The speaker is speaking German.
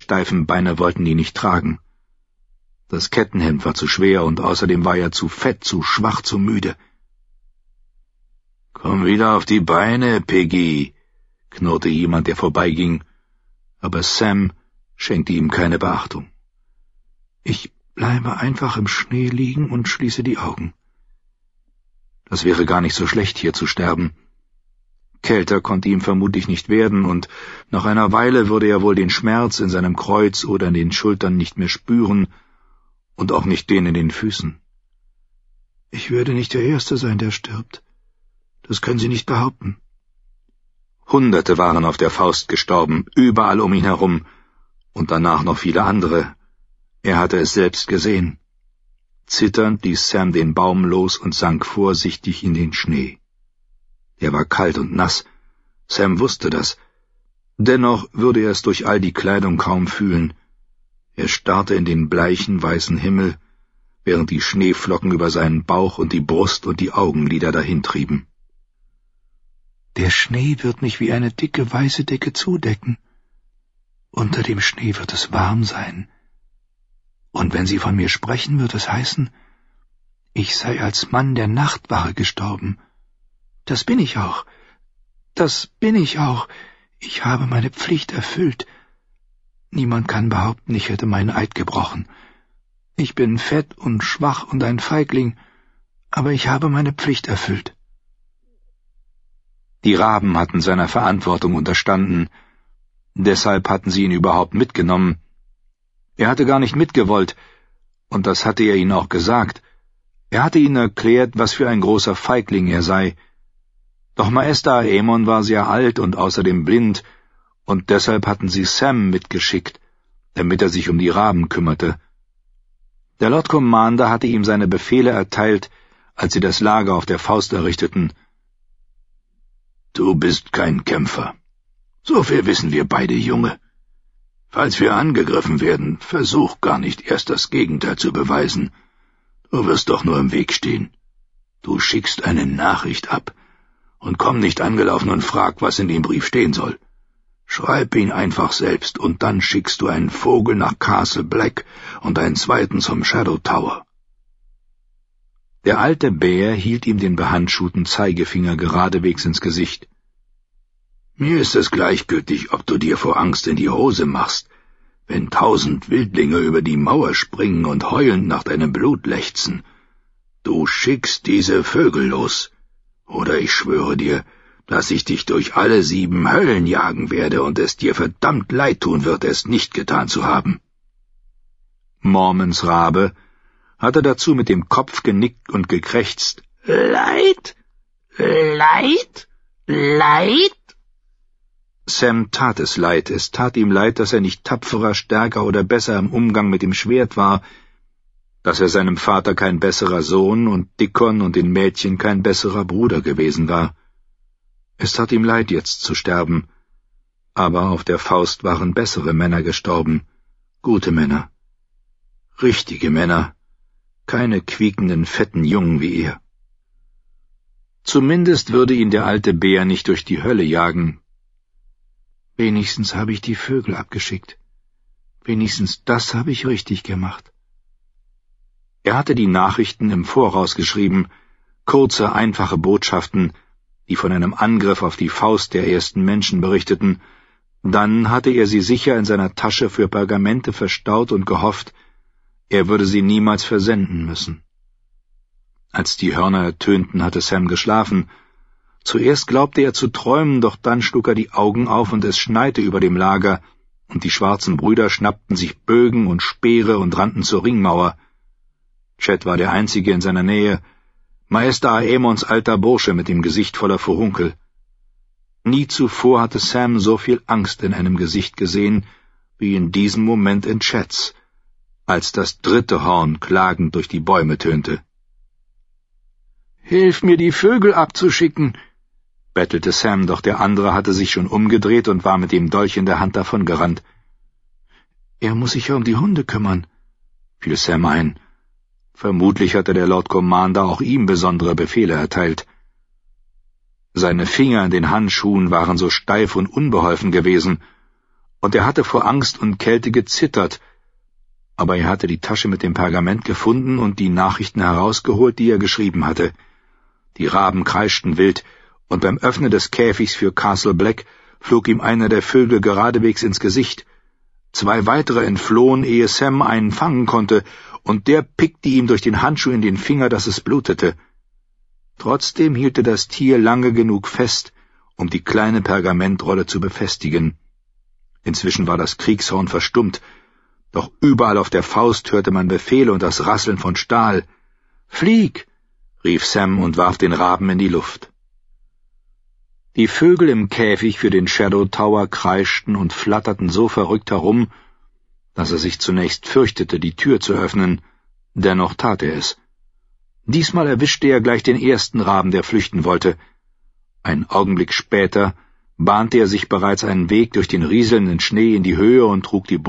steifen Beine wollten ihn nicht tragen. Das Kettenhemd war zu schwer und außerdem war er zu fett, zu schwach, zu müde. »Komm wieder auf die Beine, Piggy«, knurrte jemand, der vorbeiging, aber Sam schenkte ihm keine Beachtung. »Ich bleibe einfach im Schnee liegen und schließe die Augen. Das wäre gar nicht so schlecht, hier zu sterben. Kälter konnte ihm vermutlich nicht werden, und nach einer Weile würde er wohl den Schmerz in seinem Kreuz oder in den Schultern nicht mehr spüren und auch nicht den in den Füßen. Ich werde nicht der Erste sein, der stirbt. Das können Sie nicht behaupten.« Hunderte waren auf der Faust gestorben, überall um ihn herum, und danach noch viele andere. Er hatte es selbst gesehen. Zitternd ließ Sam den Baum los und sank vorsichtig in den Schnee. Er war kalt und nass. Sam wusste das. Dennoch würde er es durch all die Kleidung kaum fühlen. Er starrte in den bleichen, weißen Himmel, während die Schneeflocken über seinen Bauch und die Brust und die Augenlider dahintrieben. Der Schnee wird mich wie eine dicke, weiße Decke zudecken. Unter dem Schnee wird es warm sein. Und wenn Sie von mir sprechen, wird es heißen, ich sei als Mann der Nachtwache gestorben. Das bin ich auch. Das bin ich auch. Ich habe meine Pflicht erfüllt. Niemand kann behaupten, ich hätte meinen Eid gebrochen. Ich bin fett und schwach und ein Feigling, aber ich habe meine Pflicht erfüllt. Die Raben hatten seiner Verantwortung unterstanden. Deshalb hatten sie ihn überhaupt mitgenommen. Er hatte gar nicht mitgewollt, und das hatte er ihnen auch gesagt. Er hatte ihnen erklärt, was für ein großer Feigling er sei. Doch Maester Aemon war sehr alt und außerdem blind, und deshalb hatten sie Sam mitgeschickt, damit er sich um die Raben kümmerte. Der Lord Commander hatte ihm seine Befehle erteilt, als sie das Lager auf der Faust errichteten. »Du bist kein Kämpfer. So viel wissen wir beide, Junge. Falls wir angegriffen werden, versuch gar nicht erst das Gegenteil zu beweisen. Du wirst doch nur im Weg stehen. Du schickst eine Nachricht ab und komm nicht angelaufen und frag, was in dem Brief stehen soll. Schreib ihn einfach selbst und dann schickst du einen Vogel nach Castle Black und einen zweiten zum Shadow Tower.« Der alte Bär hielt ihm den behandschuhten Zeigefinger geradewegs ins Gesicht. »Mir ist es gleichgültig, ob du dir vor Angst in die Hose machst, wenn 1000 Wildlinge über die Mauer springen und heulend nach deinem Blut lechzen. Du schickst diese Vögel los, oder ich schwöre dir, dass ich dich durch alle 7 Höllen jagen werde und es dir verdammt leid tun wird, es nicht getan zu haben.« Mormons Rabe hatte dazu mit dem Kopf genickt und gekrächzt. »Leid? Leid? Leid?« Sam tat es leid. Es tat ihm leid, dass er nicht tapferer, stärker oder besser im Umgang mit dem Schwert war, dass er seinem Vater kein besserer Sohn und Dickon und den Mädchen kein besserer Bruder gewesen war. Es tat ihm leid, jetzt zu sterben, aber auf der Faust waren bessere Männer gestorben, gute Männer, richtige Männer, keine quiekenden, fetten Jungen wie er. Zumindest würde ihn der alte Bär nicht durch die Hölle jagen. Wenigstens habe ich die Vögel abgeschickt. Wenigstens das habe ich richtig gemacht. Er hatte die Nachrichten im Voraus geschrieben, kurze, einfache Botschaften, die von einem Angriff auf die Faust der ersten Menschen berichteten. Dann hatte er sie sicher in seiner Tasche für Pergamente verstaut und gehofft, er würde sie niemals versenden müssen. Als die Hörner ertönten, hatte Sam geschlafen. Zuerst glaubte er zu träumen, doch dann schlug er die Augen auf und es schneite über dem Lager, und die schwarzen Brüder schnappten sich Bögen und Speere und rannten zur Ringmauer. Chet war der Einzige in seiner Nähe, Maester Aemons alter Bursche mit dem Gesicht voller Furunkel. Nie zuvor hatte Sam so viel Angst in einem Gesicht gesehen, wie in diesem Moment in Chets, als das 3. Horn klagend durch die Bäume tönte. »Hilf mir, die Vögel abzuschicken«, bettelte Sam, doch der andere hatte sich schon umgedreht und war mit dem Dolch in der Hand davongerannt. »Er muss sich ja um die Hunde kümmern«, fiel Sam ein. Vermutlich hatte der Lord Commander auch ihm besondere Befehle erteilt. Seine Finger in den Handschuhen waren so steif und unbeholfen gewesen, und er hatte vor Angst und Kälte gezittert, aber er hatte die Tasche mit dem Pergament gefunden und die Nachrichten herausgeholt, die er geschrieben hatte. Die Raben kreischten wild, und beim Öffnen des Käfigs für Castle Black flog ihm einer der Vögel geradewegs ins Gesicht. 2 weitere entflohen, ehe Sam einen fangen konnte, und der pickte ihm durch den Handschuh in den Finger, dass es blutete. Trotzdem hielt er das Tier lange genug fest, um die kleine Pergamentrolle zu befestigen. Inzwischen war das Kriegshorn verstummt, doch überall auf der Faust hörte man Befehle und das Rasseln von Stahl. »Flieg!« rief Sam und warf den Raben in die Luft. Die Vögel im Käfig für den Shadow Tower kreischten und flatterten so verrückt herum, dass er sich zunächst fürchtete, die Tür zu öffnen, dennoch tat er es. Diesmal erwischte er gleich den ersten Raben, der flüchten wollte. Einen Augenblick später bahnte er sich bereits einen Weg durch den rieselnden Schnee in die Höhe und trug die